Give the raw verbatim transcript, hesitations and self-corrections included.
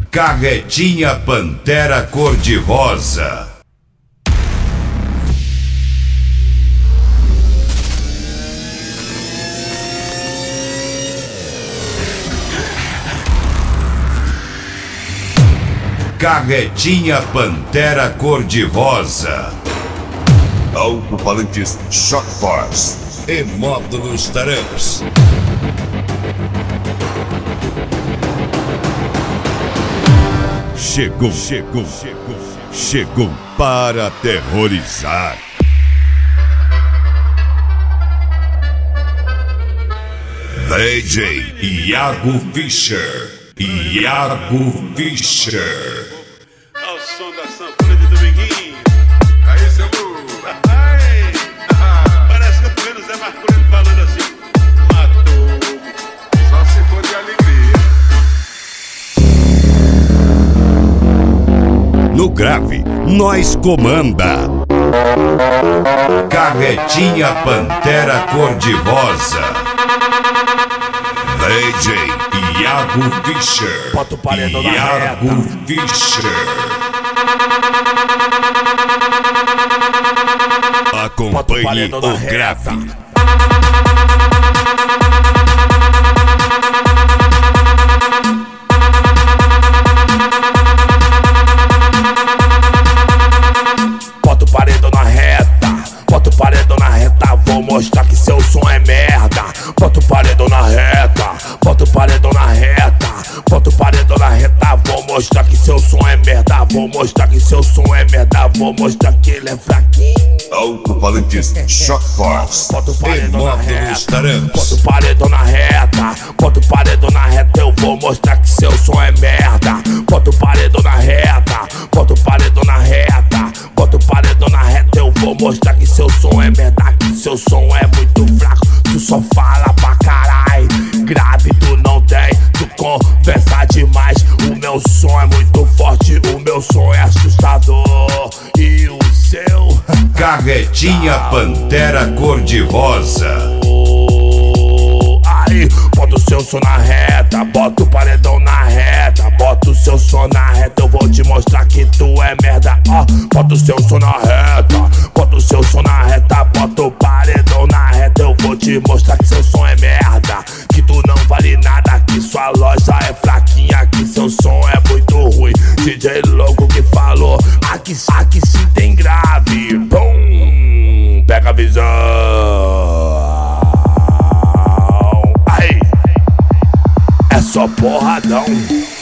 Carretinha Pantera cor-de-rosa. Carretinha Pantera cor-de-rosa. Alto-falantes Shock Force E módulos Taramps. Chegou, chegou, chegou, chegou para aterrorizar. D J Iago Fischer. Iago Fischer. Ao som da sanfona de Dominguinho. Aí, seu Lu. Ai, parece que eu tô vendo o Zé Marcolino falando assim: matou. Só se for de alegria. No grave, nós comanda. Carretinha Pantera cor-de-rosa. D J Iago Fischer. Bota o paredão na Iago reta. Fischer. Bota o Acompanhe paredão na o reta. grave. Bota o paredão na reta, bota o paredão na reta, vou mostrar que seu som é merda. Bota o paredão na reta, bota o paredão na reta, bota o paredão na reta, vou mostrar que seu som é merda. Vou mostrar que seu som é merda, vou mostrar que ele é fraquinho. Alto-falantes Shock Force Bota o E paredão na módulos reta, Taramps. bota o paredão na reta, bota o paredão na reta, eu vou mostrar que seu som é merda. Bota o paredão na reta, bota o paredão na reta, bota o paredão na reta, eu vou mostrar que seu som é merda, que seu som é muito fraco. Tu só fala pra carai, grave tu não tem, tu conversa demais. O meu som é muito forte, o meu som é assustador. E o seu... Carretinha Pantera cor-de-rosa. Aí, bota o seu som na reta, bota o paredão na reta, bota o seu som na reta, eu vou te mostrar que tu é merda. Ó, bota o seu som na reta, bota o seu som na reta, bota o paredão na reta, eu vou te mostrar que seu som é merda, que tu não vale nada, que sua loja é fraquinha, que seu som é muito ruim. D J louco que falou, aqui, aqui sim tem grave. Pum, pega a visão. É só porradão.